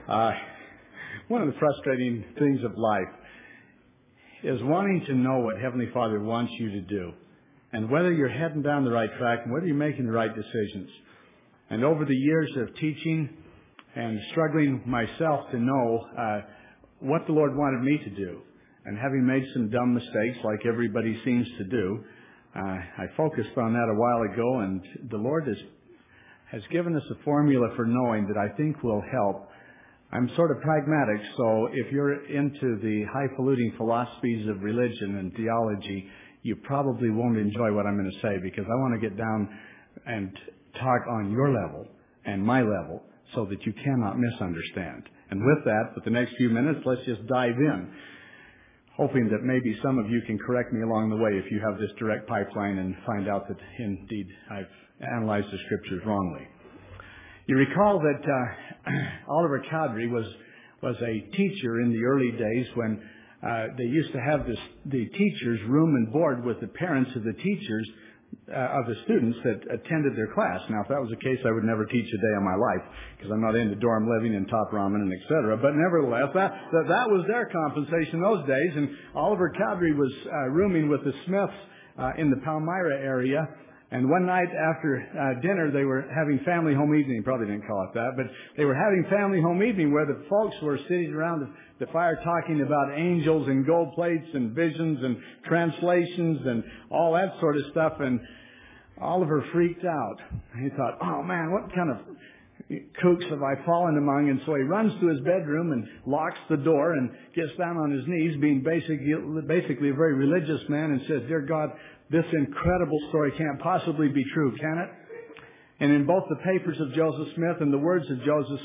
Uh, one of the frustrating things of life is wanting to know what Heavenly Father wants you to do, and whether you're heading down the right track and whether you're making the right decisions. And over the years of teaching and struggling myself to know what the Lord wanted me to do, and having made some dumb mistakes like everybody seems to do, I focused on that a while ago, and the Lord has given us a formula for knowing that I think will help. I'm sort of pragmatic, so if you're into the highfalutin philosophies of religion and theology, you probably won't enjoy what I'm going to say, because I want to get down and talk on your level and my level so that you cannot misunderstand. And with that, for the next few minutes, let's just dive in, hoping that maybe some of you can correct me along the way if you have this direct pipeline and find out that indeed I've analyzed the Scriptures wrongly. You recall that Oliver Cowdery was a teacher in the early days when they used to have the teachers room and board with the parents of the teachers of the students that attended their class. Now, if that was the case, I would never teach a day of my life, because I'm not into dorm living and top ramen and etc. But nevertheless, that was their compensation those days. And Oliver Cowdery was rooming with the Smiths in the Palmyra area. And one night after dinner, they were having family home evening. Probably didn't call it that, but they were having family home evening where the folks were sitting around the fire talking about angels and gold plates and visions and translations and all that sort of stuff. And Oliver freaked out. He thought, oh man, what kind of kooks have I fallen among? And so he runs to his bedroom and locks the door and gets down on his knees, being basically a very religious man, and says, Dear God, this incredible story can't possibly be true, can it? And in both the papers of Joseph Smith and the words of Joseph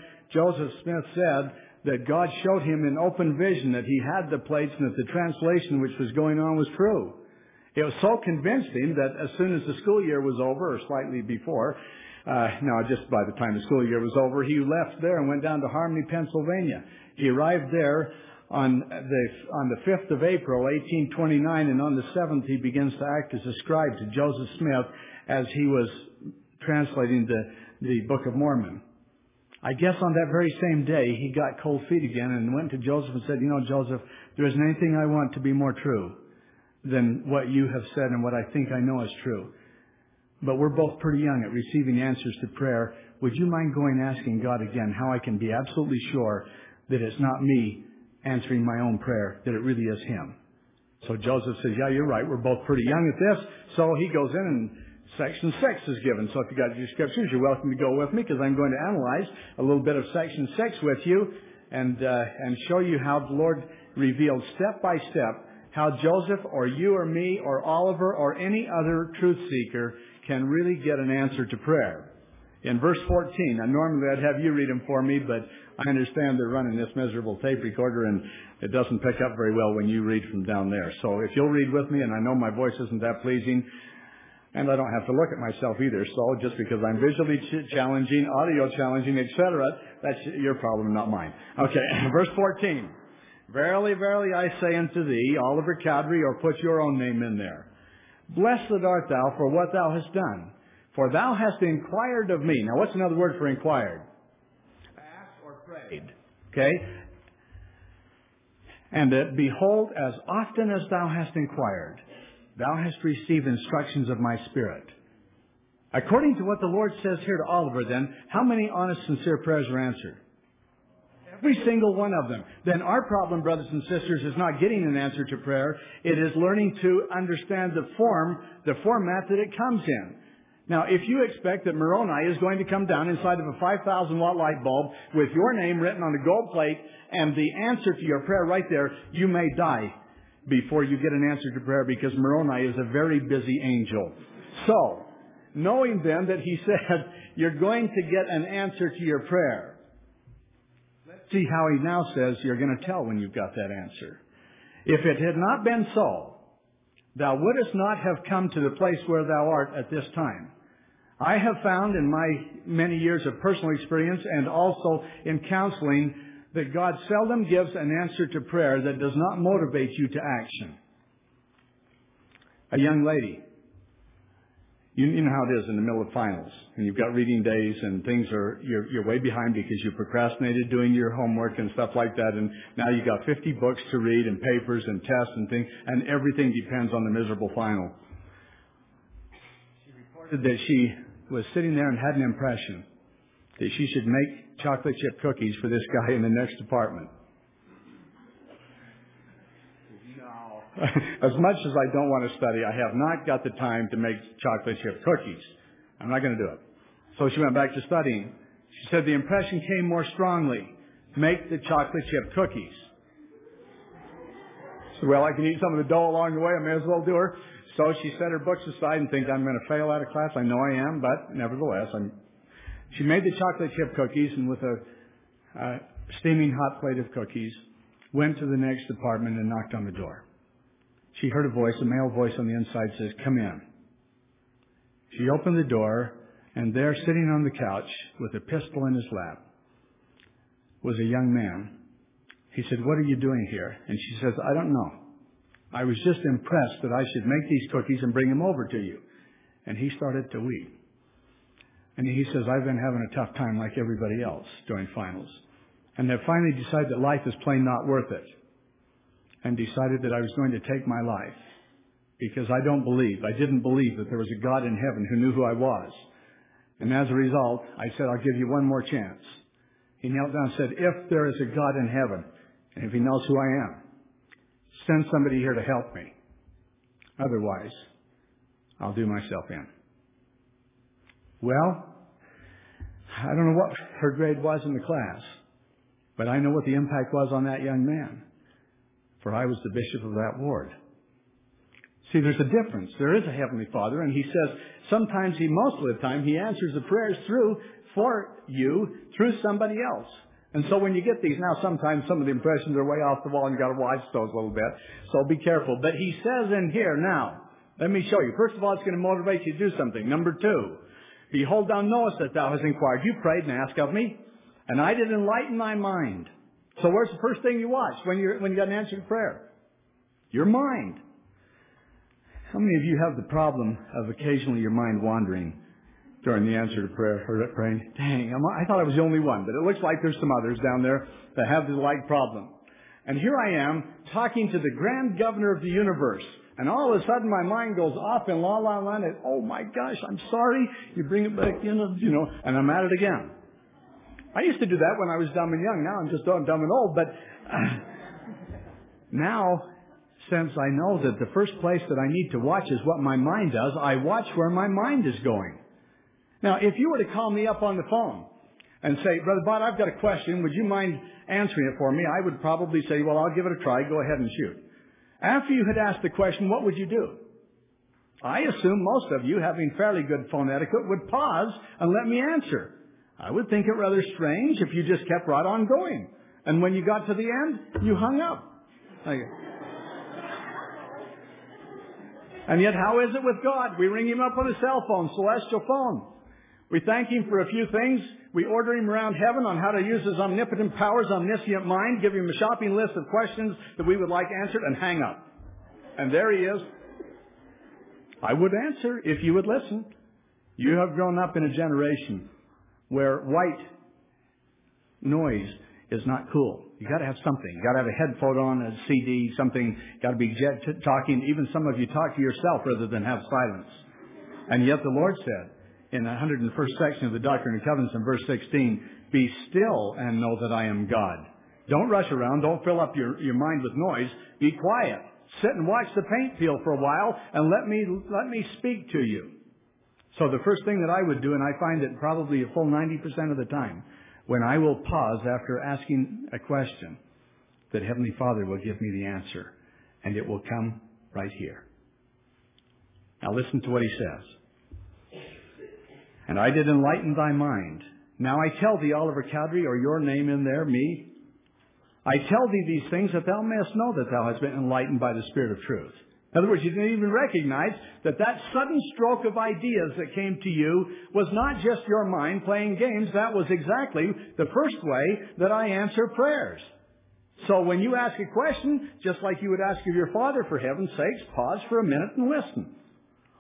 Smith said that God showed him in open vision that he had the plates and that the translation which was going on was true. It was so convincing that as soon as the school year was over, or slightly before, just by the time the school year was over, he left there and went down to Harmony, Pennsylvania. He arrived there on the 5th of April, 1829, and on the 7th he begins to act as a scribe to Joseph Smith as he was translating the Book of Mormon. I guess on that very same day he got cold feet again and went to Joseph and said, You know, Joseph, there isn't anything I want to be more true than what you have said and what I think I know is true. But we're both pretty young at receiving answers to prayer. Would you mind going and asking God again how I can be absolutely sure that it's not me answering my own prayer, that it really is Him? So Joseph says, yeah, you're right. We're both pretty young at this. So he goes in and section 6 is given. So if you got your scriptures, you're welcome to go with me, because I'm going to analyze a little bit of section 6 with you and show you how the Lord revealed step by step how Joseph or you or me or Oliver or any other truth seeker can really get an answer to prayer. In verse 14, now normally I'd have you read them for me, but I understand they're running this miserable tape recorder and it doesn't pick up very well when you read from down there. So if you'll read with me, and I know my voice isn't that pleasing, and I don't have to look at myself either, so just because I'm visually challenging, audio challenging, etc., that's your problem, not mine. Okay, verse 14. Verily, verily, I say unto thee, Oliver Cowdery, or put your own name in there, blessed art thou for what thou hast done, for thou hast inquired of me. Now, what's another word for inquired? Asked or prayed. Okay? And behold, as often as thou hast inquired, thou hast received instructions of my Spirit. According to what the Lord says here to Oliver, then, how many honest, sincere prayers are answered? Every single one of them. Then our problem, brothers and sisters, is not getting an answer to prayer. It is learning to understand the format that it comes in. Now, if you expect that Moroni is going to come down inside of a 5,000 watt light bulb with your name written on a gold plate and the answer to your prayer right there, you may die before you get an answer to prayer, because Moroni is a very busy angel. So, knowing then that he said, you're going to get an answer to your prayer, see how he now says you're going to tell when you've got that answer. If it had not been so, thou wouldest not have come to the place where thou art at this time. I have found in my many years of personal experience and also in counseling that God seldom gives an answer to prayer that does not motivate you to action. A young lady You know how it is in the middle of finals, and you've got reading days, and you're way behind because you procrastinated doing your homework and stuff like that, and now you've got 50 books to read and papers and tests and things, and everything depends on the miserable final. She reported that she was sitting there and had an impression that she should make chocolate chip cookies for this guy in the next apartment. As much as I don't want to study, I have not got the time to make chocolate chip cookies. I'm not going to do it. So she went back to studying. She said the impression came more strongly. Make the chocolate chip cookies. So, well, I can eat some of the dough along the way. I may as well do her. So she set her books aside and thinks, I'm going to fail out of class. I know I am, but nevertheless, she made the chocolate chip cookies, and with a steaming hot plate of cookies, went to the next apartment and knocked on the door. She heard a voice, a male voice on the inside says, come in. She opened the door, and there, sitting on the couch with a pistol in his lap, was a young man. He said, what are you doing here? And she says, I don't know. I was just impressed that I should make these cookies and bring them over to you. And he started to weep. And he says, I've been having a tough time like everybody else during finals. And I finally decided that life is plain not worth it. And decided that I was going to take my life because I didn't believe that there was a God in heaven who knew who I was. And as a result, I said, I'll give you one more chance. He knelt down and said, if there is a God in heaven, and if he knows who I am, send somebody here to help me. Otherwise, I'll do myself in. Well, I don't know what her grade was in the class, but I know what the impact was on that young man. For I was the bishop of that ward. See, there's a difference. There is a Heavenly Father, and he says sometimes most of the time, he answers the prayers for you through somebody else. And so when you get these, now sometimes some of the impressions are way off the wall and you've got to watch those a little bit. So be careful. But he says in here, now, let me show you. First of all, it's going to motivate you to do something. Number 2, behold, thou knowest that thou hast inquired. You prayed and asked of me, and I did enlighten thy mind. So where's the first thing you watch when you got an answered prayer? Your mind. How many of you have the problem of occasionally your mind wandering during the answer to prayer or praying? Dang, I thought I was the only one, but it looks like there's some others down there that have the like problem. And here I am talking to the grand governor of the universe, and all of a sudden my mind goes off in la la land, and oh my gosh, I'm sorry. You bring it back in, and I'm at it again. I used to do that when I was dumb and young. Now I'm just dumb and old. But now, since I know that the first place that I need to watch is what my mind does, I watch where my mind is going. Now, if you were to call me up on the phone and say, Brother Bott, I've got a question. Would you mind answering it for me? I would probably say, well, I'll give it a try. Go ahead and shoot. After you had asked the question, what would you do? I assume most of you, having fairly good phone etiquette, would pause and let me answer. I would think it rather strange if you just kept right on going. And when you got to the end, you hung up. And yet, how is it with God? We ring him up on a cell phone, celestial phone. We thank him for a few things. We order him around heaven on how to use his omnipotent powers, omniscient mind, give him a shopping list of questions that we would like answered, and hang up. And there he is. I would answer if you would listen. You have grown up in a generation where white noise is not cool. You got to have something. You got to have a headphone on, a CD, something. Got to be talking. Even some of you talk to yourself rather than have silence. And yet the Lord said in the 101st section of the Doctrine and Covenants in verse 16, be still and know that I am God. Don't rush around. Don't fill up your mind with noise. Be quiet. Sit and watch the paint peel for a while and let me speak to you. So the first thing that I would do, and I find it probably a full 90% of the time, when I will pause after asking a question, that Heavenly Father will give me the answer, and it will come right here. Now listen to what he says. And I did enlighten thy mind. Now I tell thee, Oliver Cowdery, or your name in there, me, I tell thee these things that thou mayest know that thou hast been enlightened by the Spirit of truth. In other words, you didn't even recognize that sudden stroke of ideas that came to you was not just your mind playing games. That was exactly the first way that I answer prayers. So when you ask a question, just like you would ask of your Father, for heaven's sakes, pause for a minute and listen.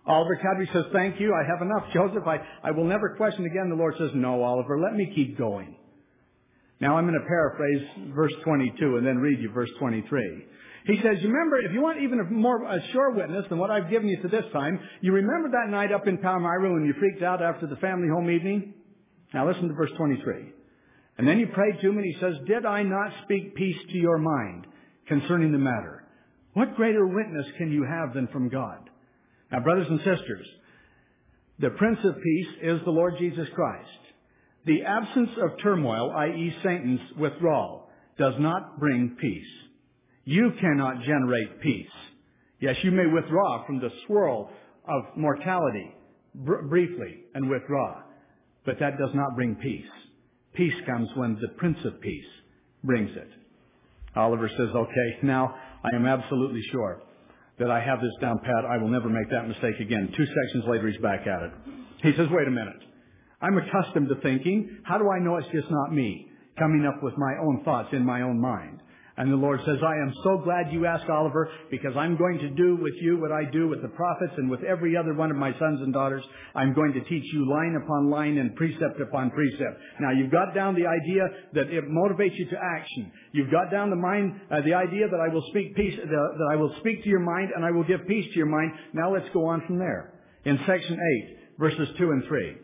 Oliver Cowdery says, thank you. I have enough, Joseph. I will never question again. The Lord says, no, Oliver, let me keep going. Now I'm going to paraphrase verse 22 and then read you verse 23. He says, you remember, if you want even a sure witness than what I've given you to this time, you remember that night up in Palmyra when you freaked out after the family home evening? Now listen to verse 23. And then you prayed to him and he says, did I not speak peace to your mind concerning the matter? What greater witness can you have than from God? Now, brothers and sisters, the Prince of Peace is the Lord Jesus Christ. The absence of turmoil, i.e. Satan's withdrawal, does not bring peace. You cannot generate peace. Yes, you may withdraw from the swirl of mortality briefly and withdraw, but that does not bring peace. Peace comes when the Prince of Peace brings it. Oliver says, okay, now I am absolutely sure that I have this down pat. I will never make that mistake again. 2 sections later, he's back at it. He says, wait a minute. I'm accustomed to thinking. How do I know it's just not me coming up with my own thoughts in my own mind? And the Lord says, I am so glad you asked, Oliver, because I'm going to do with you what I do with the prophets and with every other one of my sons and daughters. I'm going to teach you line upon line and precept upon precept. Now, you've got down the idea that it motivates you to action. You've got down the idea that I will speak peace, that I will speak to your mind and I will give peace to your mind. Now let's go on from there. In section 8, verses 2 and 3.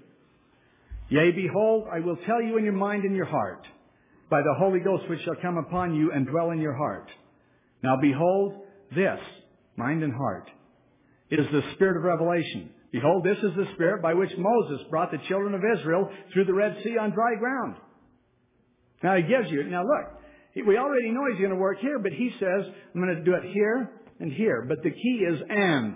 Yea, behold, I will tell you in your mind and your heart, by the Holy Ghost which shall come upon you and dwell in your heart. Now behold, this, mind and heart, is the spirit of revelation. Behold, this is the spirit by which Moses brought the children of Israel through the Red Sea on dry ground. Now he gives you, now look, we already know he's going to work here, but he says, I'm going to do it here and here. But the key is and.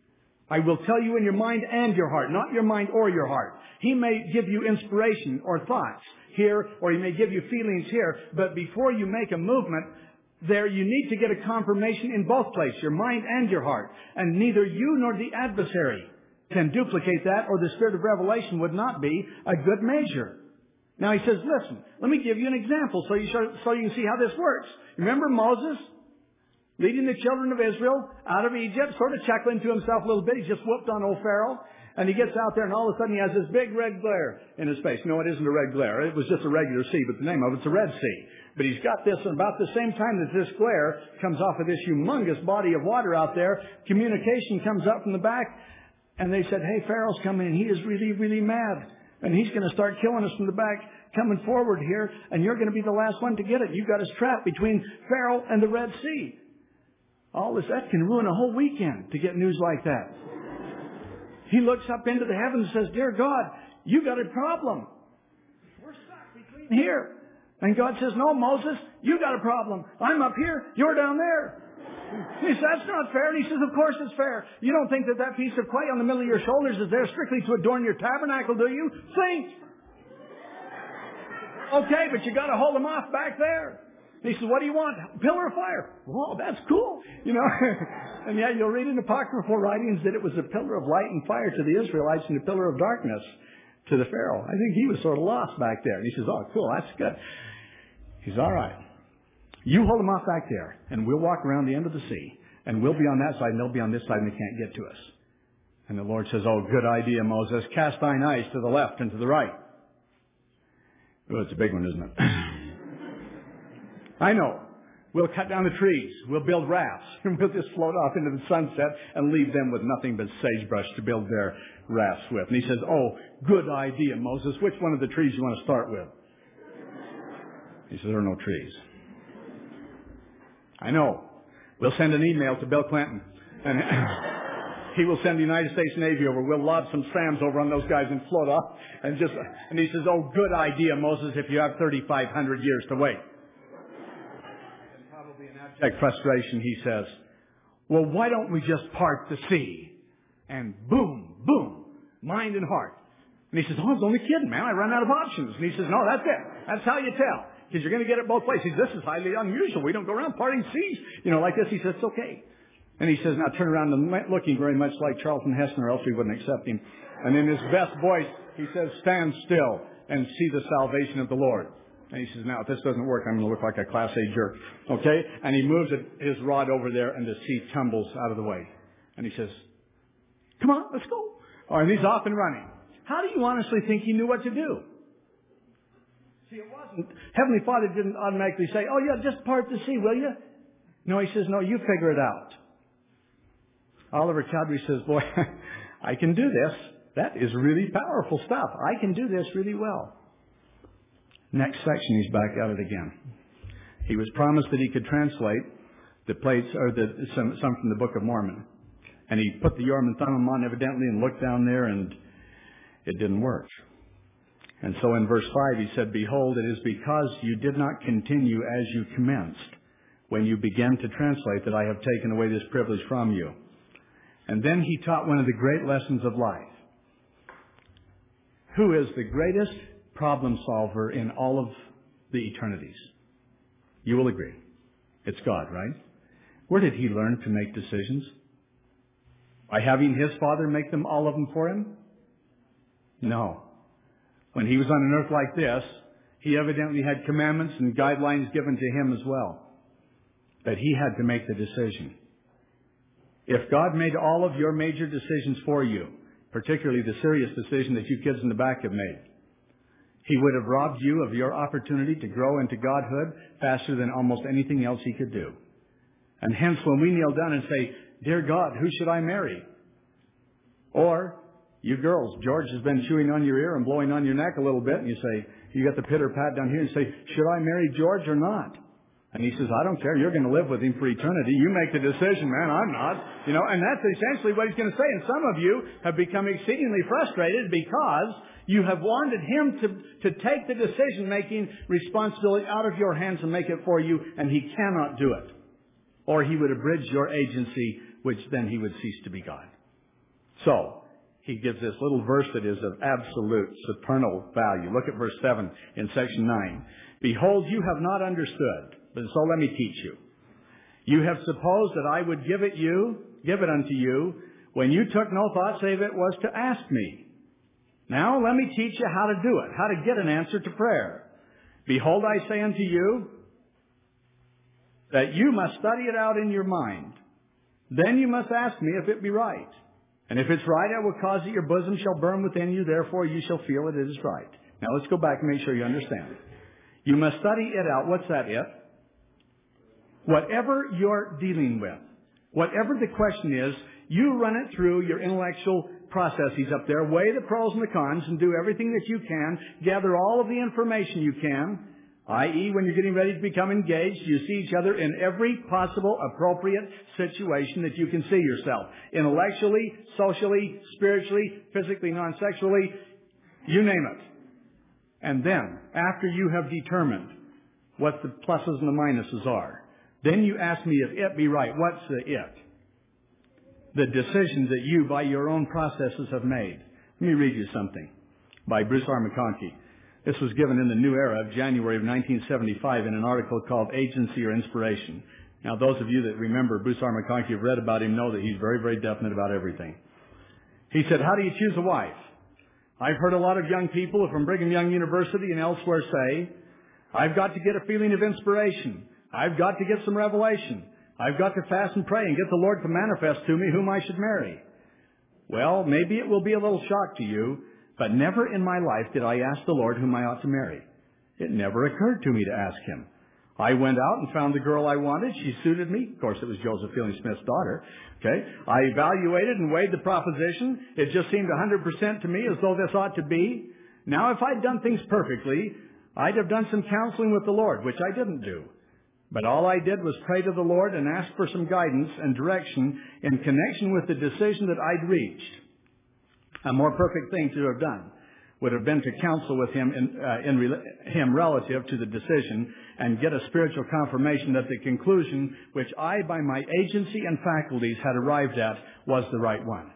I will tell you in your mind and your heart, not your mind or your heart. He may give you inspiration or thoughts here, or he may give you feelings here, but before you make a movement, there you need to get a confirmation in both places, your mind and your heart. And neither you nor the adversary can duplicate that, or the spirit of revelation would not be a good measure. Now he says, listen, let me give you an example so you can see how this works. Remember Moses leading the children of Israel out of Egypt, sort of chuckling to himself a little bit. He just whooped on old Pharaoh. And he gets out there and all of a sudden he has this big red glare in his face. No, it isn't a red glare. It was just a regular sea, but the name of it's a Red Sea. But he's got this, and about the same time that this glare comes off of this humongous body of water out there, communication comes up from the back. And they said, hey, Pharaoh's coming and he is really, really mad. And he's going to start killing us from the back, coming forward here. And you're going to be the last one to get it. You've got us trapped between Pharaoh and the Red Sea. All this, that can ruin a whole weekend to get news like that. He looks up into the heavens and says, dear God, you got a problem. We're stuck between here. And God says, no, Moses, you got a problem. I'm up here. You're down there. He says, that's not fair. And he says, of course it's fair. You don't think that piece of clay on the middle of your shoulders is there strictly to adorn your tabernacle, do you? Think. Okay, but you got to hold them off back there. He says, what do you want? A pillar of fire. Whoa, that's cool. You know, and yet you'll read in apocryphal writings that it was a pillar of light and fire to the Israelites and a pillar of darkness to the Pharaoh. I think he was sort of lost back there. And he says, oh, cool, that's good. He says, all right. You hold them off back there, and we'll walk around the end of the sea, and we'll be on that side, and they'll be on this side, and they can't get to us. And the Lord says, oh, good idea, Moses. Cast thine eyes to the left and to the right. Oh, it's a big one, isn't it? I know. We'll cut down the trees. We'll build rafts. And we'll just float off into the sunset and leave them with nothing but sagebrush to build their rafts with. And he says, oh, good idea, Moses. Which one of the trees you want to start with? He says, there are no trees. I know. We'll send an email to Bill Clinton. And he will send the United States Navy over. We'll lob some SAMs over on those guys and float off. And he says, oh, good idea, Moses, if you have 3,500 years to wait. Abject frustration, he says, well, why don't we just part the sea? And boom, boom, mind and heart. And he says, oh, I was only kidding, man. I ran out of options. And he says, no, that's it. That's how you tell. Because you're going to get it both ways. He says, this is highly unusual. We don't go around parting seas, like this. He says, it's okay. And he says, now turn around and looking very much like Charlton Heston, or else we wouldn't accept him. And in his best voice, he says, stand still and see the salvation of the Lord. And he says, now, if this doesn't work, I'm going to look like a Class A jerk. Okay? And he moves his rod over there, and the sea tumbles out of the way. And he says, Come on, let's go. And he's off and running. How do you honestly think he knew what to do? See, it wasn't. Heavenly Father didn't automatically say, oh yeah, just part the sea, will you? No, he says, no, you figure it out. Oliver Cowdery says, boy, I can do this. That is really powerful stuff. I can do this really well. Next section, he's back at it again. He was promised that he could translate the plates, or some from the Book of Mormon. And he put the Urim and Thummim on evidently and looked down there, and it didn't work. And so in verse 5 he said, behold, it is because you did not continue as you commenced when you began to translate that I have taken away this privilege from you. And then he taught one of the great lessons of life. Who is the greatest problem solver in all of the eternities? You will agree. It's God, right? Where did he learn to make decisions? By having his Father make them, all of them, for him? No. When he was on an earth like this, he evidently had commandments and guidelines given to him as well, that he had to make the decision. If God made all of your major decisions for you, particularly the serious decision that you kids in the back have made, he would have robbed you of your opportunity to grow into godhood faster than almost anything else he could do. And hence, when we kneel down and say, dear God, who should I marry? Or, you girls, George has been chewing on your ear and blowing on your neck a little bit, and you say, you got the pitter pat down here, and you say, should I marry George or not? And he says, I don't care. You're going to live with him for eternity. You make the decision, man. I'm not. And that's essentially what he's going to say. And some of you have become exceedingly frustrated because you have wanted him to take the decision-making responsibility out of your hands and make it for you, and he cannot do it. Or he would abridge your agency, which then he would cease to be God. So, he gives this little verse that is of absolute supernal value. Look at verse 7 in section 9. Behold, you have not understood, but so let me teach you. You have supposed that I would give it unto you, when you took no thought save it was to ask me. Now let me teach you how to do it, how to get an answer to prayer. Behold, I say unto you, that you must study it out in your mind. Then you must ask me if it be right. And if it's right, I will cause that your bosom shall burn within you, therefore you shall feel that it is right. Now let's go back and make sure you understand. You must study it out. What's that it? Whatever you're dealing with, whatever the question is, you run it through your intellectual processes up there, weigh the pros and the cons, and do everything that you can, gather all of the information you can, i.e., when you're getting ready to become engaged, you see each other in every possible appropriate situation that you can see yourself. Intellectually, socially, spiritually, physically, non-sexually, you name it. And then, after you have determined what the pluses and the minuses are, then you ask me if it be right. What's the it? The decision that you, by your own processes, have made. Let me read you something by Bruce R. McConkie. This was given in the New Era of January of 1975 in an article called Agency or Inspiration. Now, those of you that remember Bruce R. McConkie, have read about him, know that he's very, very definite about everything. He said, how do you choose a wife? I've heard a lot of young people from Brigham Young University and elsewhere say, I've got to get a feeling of inspiration. I've got to get some revelation. I've got to fast and pray and get the Lord to manifest to me whom I should marry. Well, maybe it will be a little shock to you, but never in my life did I ask the Lord whom I ought to marry. It never occurred to me to ask him. I went out and found the girl I wanted. She suited me. Of course, it was Joseph Fielding Smith's daughter. Okay. I evaluated and weighed the proposition. It just seemed 100% to me as though this ought to be. Now, if I'd done things perfectly, I'd have done some counseling with the Lord, which I didn't do. But all I did was pray to the Lord and ask for some guidance and direction in connection with the decision that I'd reached. A more perfect thing to have done would have been to counsel with him him relative to the decision and get a spiritual confirmation that the conclusion which I, by my agency and faculties, had arrived at was the right one.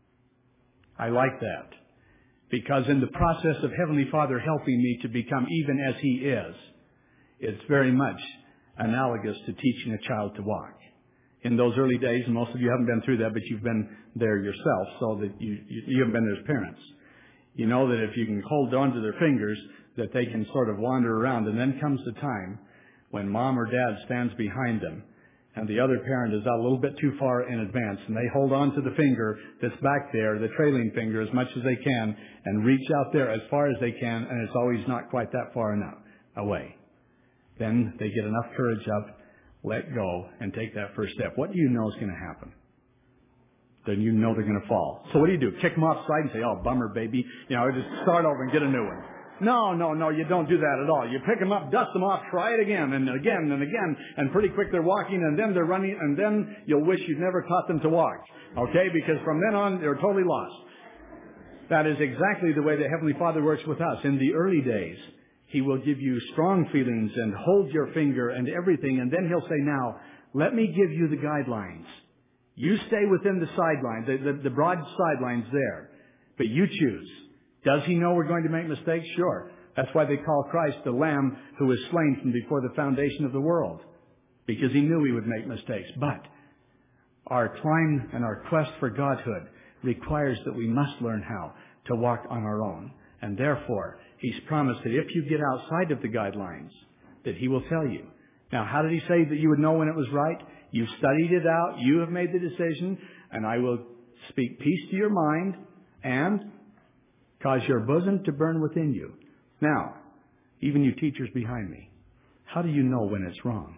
I like that, because in the process of Heavenly Father helping me to become even as He is, it's very much analogous to teaching a child to walk. In those early days, and most of you haven't been through that, but you've been there yourself, so that you haven't been there as parents. You know that if you can hold on to their fingers, that they can sort of wander around, and then comes the time when mom or dad stands behind them and the other parent is out a little bit too far in advance, and they hold on to the finger that's back there, the trailing finger, as much as they can, and reach out there as far as they can, and it's always not quite that far enough away. Then they get enough courage up, let go, and take that first step. What do you know is going to happen? Then you know they're going to fall. So what do? Kick them offside and say, oh, bummer, baby. Just start over and get a new one. No, you don't do that at all. You pick them up, dust them off, try it again and again and again, and pretty quick they're walking, and then they're running, and then you'll wish you'd never taught them to walk. Okay? Because from then on, they're totally lost. That is exactly the way the Heavenly Father works with us. In the early days, He will give you strong feelings and hold your finger and everything, and then He'll say, now, let me give you the guidelines. You stay within the sideline, the broad sidelines there, but you choose. Does He know we're going to make mistakes? Sure. That's why they call Christ the Lamb who was slain from before the foundation of the world, because He knew we would make mistakes. But our climb and our quest for Godhood requires that we must learn how to walk on our own. And therefore, He's promised that if you get outside of the guidelines, that He will tell you. Now, how did He say that you would know when it was right? You've studied it out, you have made the decision, and I will speak peace to your mind and cause your bosom to burn within you. Now, even you teachers behind me, how do you know when it's wrong?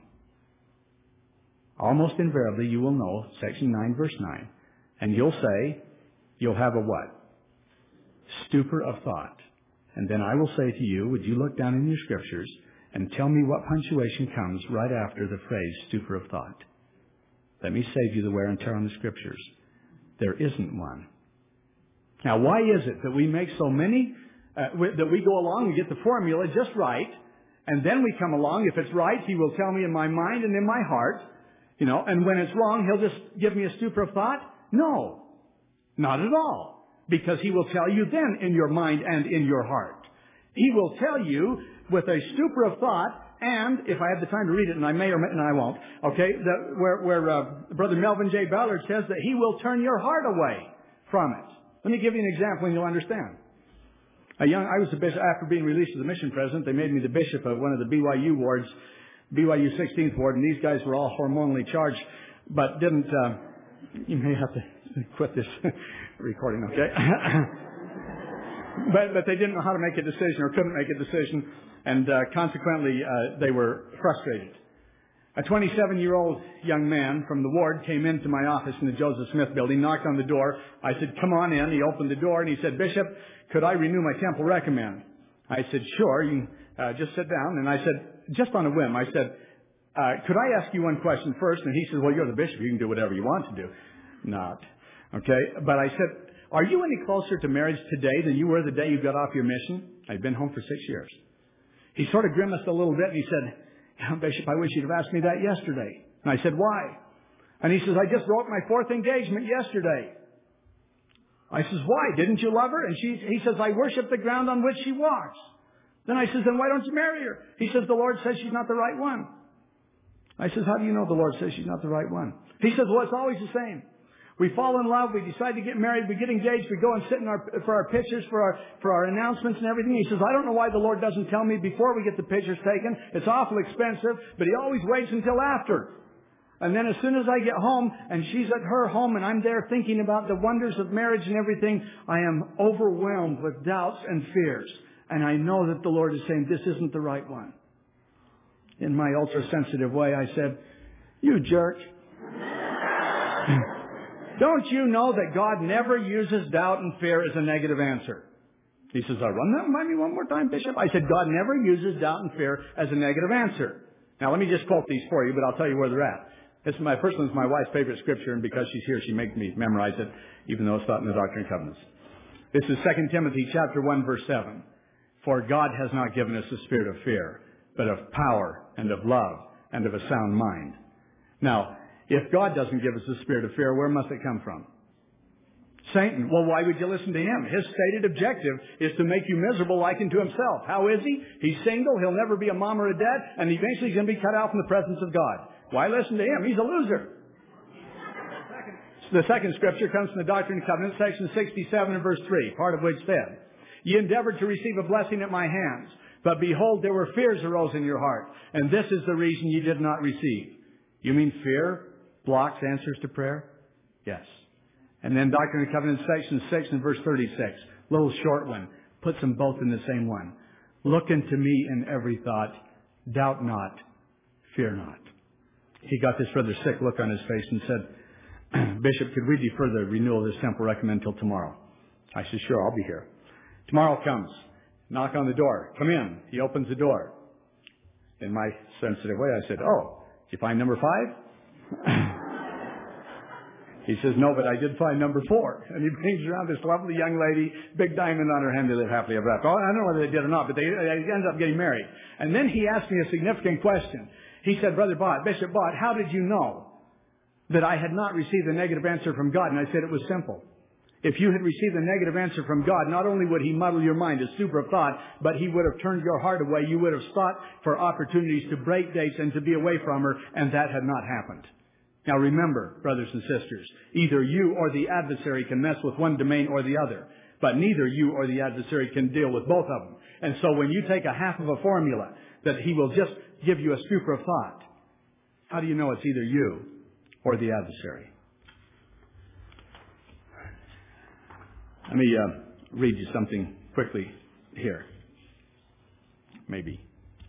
Almost invariably, you will know, section 9, verse 9, and you'll say, you'll have a what? Stupor of thought. And then I will say to you, would you look down in your scriptures and tell me what punctuation comes right after the phrase stupor of thought? Let me save you the wear and tear on the scriptures. There isn't one. Now, why is it that we make so many, that we go along and get the formula just right, and then we come along, if it's right, He will tell me in my mind and in my heart, and when it's wrong, He'll just give me a stupor of thought? No, not at all. Because He will tell you then in your mind and in your heart. He will tell you with a stupor of thought, and if I have the time to read it, and I may or may, and I won't, okay, where Brother Melvin J. Ballard says that He will turn your heart away from it. Let me give you an example and you'll understand. I was the bishop, after being released as the mission president, they made me the bishop of one of the BYU wards, BYU 16th ward, and these guys were all hormonally charged, but didn't, you may have to quit this recording, okay? but they didn't know how to make a decision or couldn't make a decision, and consequently they were frustrated. A 27-year-old young man from the ward came into my office in the Joseph Smith building, knocked on the door. I said, come on in. He opened the door and he said, Bishop, could I renew my temple recommend? I said, sure, you just sit down. And I said, just on a whim, I said, could I ask you one question first? And he said, well, you're the bishop. You can do whatever you want to do. Not. Okay. But I said, are you any closer to marriage today than you were the day you got off your mission? I'd been home for 6 years. He sort of grimaced a little bit and he said, Bishop, I wish you'd have asked me that yesterday. And I said, why? And he says, I just wrote my 4th engagement yesterday. I says, why? Didn't you love her? And he says, I worship the ground on which she walks. Then I says, then why don't you marry her? He says, the Lord says she's not the right one. I says, how do you know the Lord says she's not the right one? He says, well, it's always the same. We fall in love, we decide to get married, we get engaged, we go and sit for our pictures, for our announcements and everything. He says, I don't know why the Lord doesn't tell me before we get the pictures taken. It's awful expensive, but He always waits until after. And then as soon as I get home and she's at her home and I'm there thinking about the wonders of marriage and everything, I am overwhelmed with doubts and fears. And I know that the Lord is saying, this isn't the right one. In my ultra-sensitive way, I said, you jerk. Don't you know that God never uses doubt and fear as a negative answer? He says, run that by me one more time, Bishop. I said, God never uses doubt and fear as a negative answer. Now, let me just quote these for you, but I'll tell you where they're at. My first one's my wife's favorite scripture, and because she's here, she makes me memorize it, even though it's not in the Doctrine and Covenants. This is 2 Timothy chapter 1, verse 7. For God has not given us a spirit of fear, but of power and of love and of a sound mind. Now, if God doesn't give us the spirit of fear, where must it come from? Satan. Well, why would you listen to him? His stated objective is to make you miserable like unto himself. How is he? He's single. He'll never be a mom or a dad. And eventually he's going to be cut out from the presence of God. Why listen to him? He's a loser. The second scripture comes from the Doctrine and Covenants, section 67 and verse 3, part of which said, Ye endeavored to receive a blessing at my hands, but behold, there were fears arose in your heart, and this is the reason ye did not receive. You mean fear blocks answers to prayer? Yes. And then Doctrine and Covenants section 6 and verse 36, little short one, puts them both in the same one. Look into me in every thought, doubt not, fear not. He got this rather sick look on his face and said, Bishop, could we defer the renewal of this temple recommend till tomorrow? I said, sure, I'll be here. Tomorrow comes. Knock on the door. Come in. He opens the door. In my sensitive way, I said, oh, did you find number 5? He says, no, but I did find number 4. And he brings around this lovely young lady, big diamond on her hand, they live happily ever after. I don't know whether they did or not, but they ended up getting married. And then he asked me a significant question. He said, Brother Bott, Bishop Bott, how did you know that I had not received a negative answer from God? And I said it was simple. If you had received a negative answer from God, not only would He muddle your mind, a super of thought, but He would have turned your heart away. You would have sought for opportunities to break dates and to be away from her, and that had not happened. Now remember, brothers and sisters, either you or the adversary can mess with one domain or the other, but neither you or the adversary can deal with both of them. And so when you take a half of a formula that he will just give you a stupor of thought, how do you know it's either you or the adversary? Let me read you something quickly here. Maybe.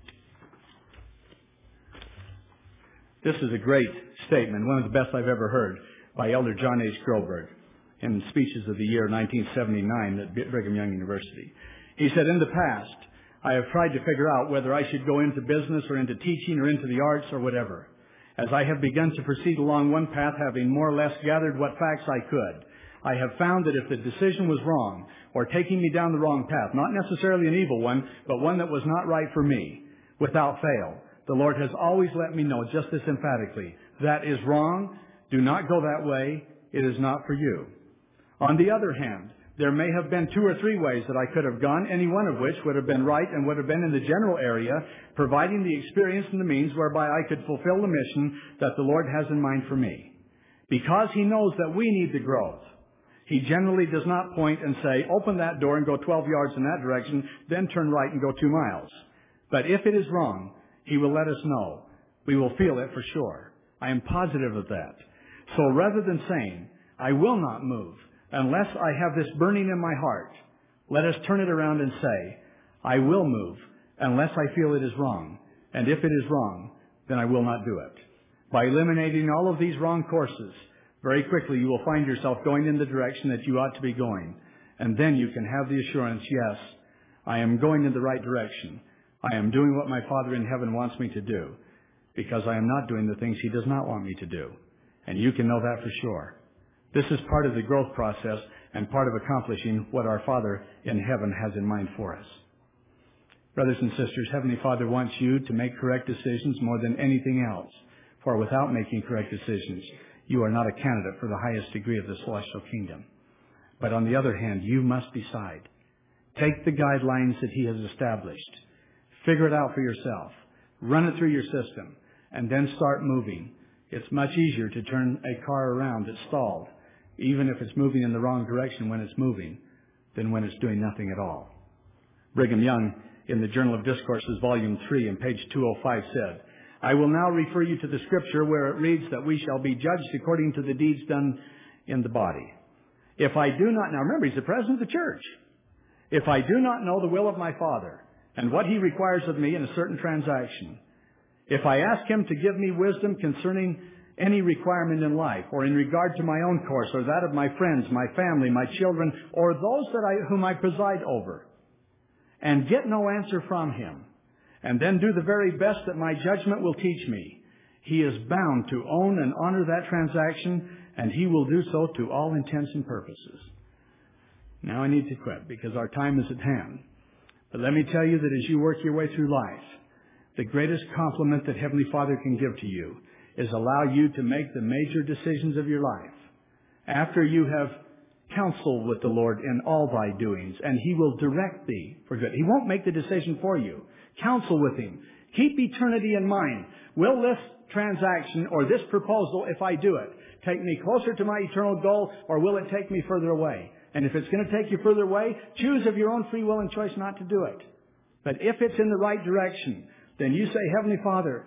This is a great statement, one of the best I've ever heard, by Elder John H. Groberg in Speeches of the Year 1979 at Brigham Young University. He said, in the past, I have tried to figure out whether I should go into business or into teaching or into the arts or whatever. As I have begun to proceed along one path, having more or less gathered what facts I could, I have found that if the decision was wrong or taking me down the wrong path, not necessarily an evil one, but one that was not right for me, without fail, the Lord has always let me know just this emphatically, that is wrong, do not go that way, it is not for you. On the other hand, there may have been 2 or 3 ways that I could have gone, any one of which would have been right and would have been in the general area, providing the experience and the means whereby I could fulfill the mission that the Lord has in mind for me. Because He knows that we need the growth, He generally does not point and say, open that door and go 12 yards in that direction, then turn right and go 2 miles. But if it is wrong, He will let us know. We will feel it for sure. I am positive of that. So rather than saying, I will not move unless I have this burning in my heart, let us turn it around and say, I will move unless I feel it is wrong. And if it is wrong, then I will not do it. By eliminating all of these wrong courses, very quickly you will find yourself going in the direction that you ought to be going. And then you can have the assurance, yes, I am going in the right direction. I am doing what my Father in heaven wants me to do, because I am not doing the things He does not want me to do. And you can know that for sure. This is part of the growth process and part of accomplishing what our Father in heaven has in mind for us. Brothers and sisters, Heavenly Father wants you to make correct decisions more than anything else. For without making correct decisions, you are not a candidate for the highest degree of the celestial kingdom. But on the other hand, you must decide. Take the guidelines that He has established. Figure it out for yourself. Run it through your system. And then start moving. It's much easier to turn a car around that's stalled, even if it's moving in the wrong direction when it's moving, than when it's doing nothing at all. Brigham Young, in the Journal of Discourses, Volume 3, and page 205, said, I will now refer you to the Scripture where it reads that we shall be judged according to the deeds done in the body. If I do not, now remember, He's the President of the church. If I do not know the will of my Father and what He requires of me in a certain transaction, if I ask Him to give me wisdom concerning any requirement in life, or in regard to my own course, or that of my friends, my family, my children, or those whom I preside over, and get no answer from Him, and then do the very best that my judgment will teach me, He is bound to own and honor that transaction, and He will do so to all intents and purposes. Now I need to quit because our time is at hand. But let me tell you that as you work your way through life, the greatest compliment that Heavenly Father can give to you is allow you to make the major decisions of your life after you have counseled with the Lord in all thy doings, and He will direct thee for good. He won't make the decision for you. Counsel with Him. Keep eternity in mind. Will this transaction or this proposal, if I do it, take me closer to my eternal goal, or will it take me further away? And if it's going to take you further away, choose of your own free will and choice not to do it. But if it's in the right direction, then you say, Heavenly Father,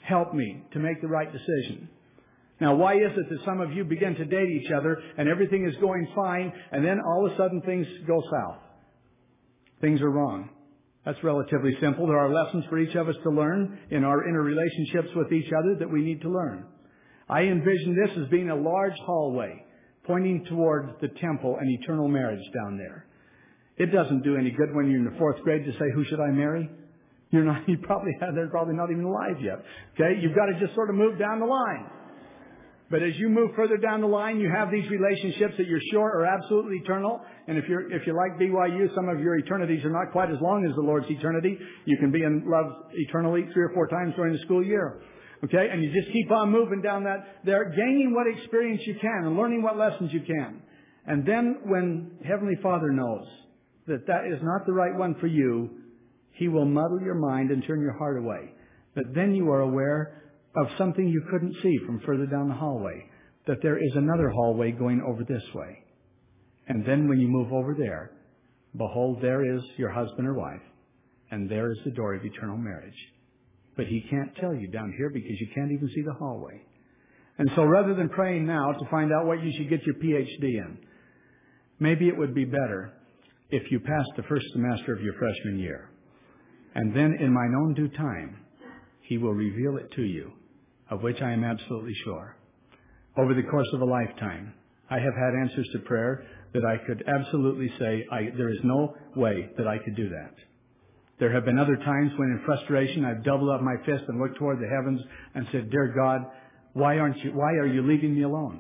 help me to make the right decision. Now, why is it that some of you begin to date each other and everything is going fine, and then all of a sudden things go south? Things are wrong. That's relatively simple. There are lessons for each of us to learn in our interrelationships with each other that we need to learn. I envision this as being a large hallway pointing toward the temple and eternal marriage down there. It doesn't do any good when you're in the 4th grade to say, who should I marry? They're probably not even alive yet. Okay? You've got to just sort of move down the line. But as you move further down the line, you have these relationships that you're sure are absolutely eternal. And if you like BYU, some of your eternities are not quite as long as the Lord's eternity. You can be in love eternally 3 or 4 times during the school year. Okay? And you just keep on moving down that there, gaining what experience you can and learning what lessons you can. And then when Heavenly Father knows that that is not the right one for you, He will muddle your mind and turn your heart away. But then you are aware of something you couldn't see from further down the hallway, that there is another hallway going over this way. And then when you move over there, behold, there is your husband or wife, and there is the door of eternal marriage. But He can't tell you down here because you can't even see the hallway. And so rather than praying now to find out what you should get your PhD in, maybe it would be better if you passed the first semester of your freshman year. And then in mine own due time, He will reveal it to you, of which I am absolutely sure. Over the course of a lifetime, I have had answers to prayer that I could absolutely say, there is no way that I could do that. There have been other times when in frustration I've doubled up my fist and looked toward the heavens and said, Dear God, why are you leaving me alone?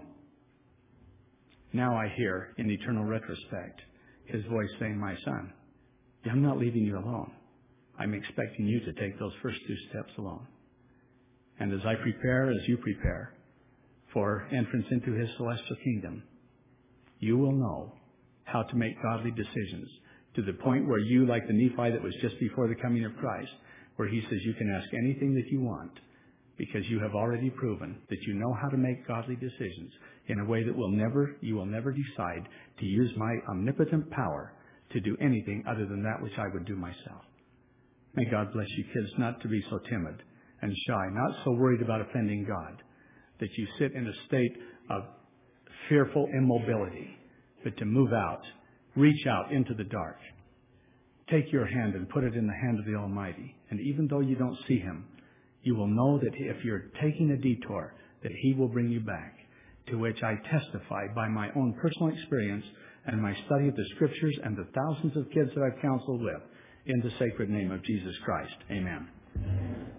Now I hear, in eternal retrospect, His voice saying, my son, I'm not leaving you alone. I'm expecting you to take those first 2 steps alone. And as I prepare, as you prepare for entrance into His celestial kingdom, you will know how to make godly decisions to the point where you, like the Nephi that was just before the coming of Christ, where he says you can ask anything that you want because you have already proven that you know how to make godly decisions in a way that you will never decide to use my omnipotent power to do anything other than that which I would do myself. May God bless you kids not to be so timid and shy, not so worried about offending God, that you sit in a state of fearful immobility, but to move out, reach out into the dark. Take your hand and put it in the hand of the Almighty. And even though you don't see Him, you will know that if you're taking a detour, that He will bring you back, to which I testify by my own personal experience and my study of the Scriptures and the thousands of kids that I've counseled with, in the sacred name of Jesus Christ. Amen.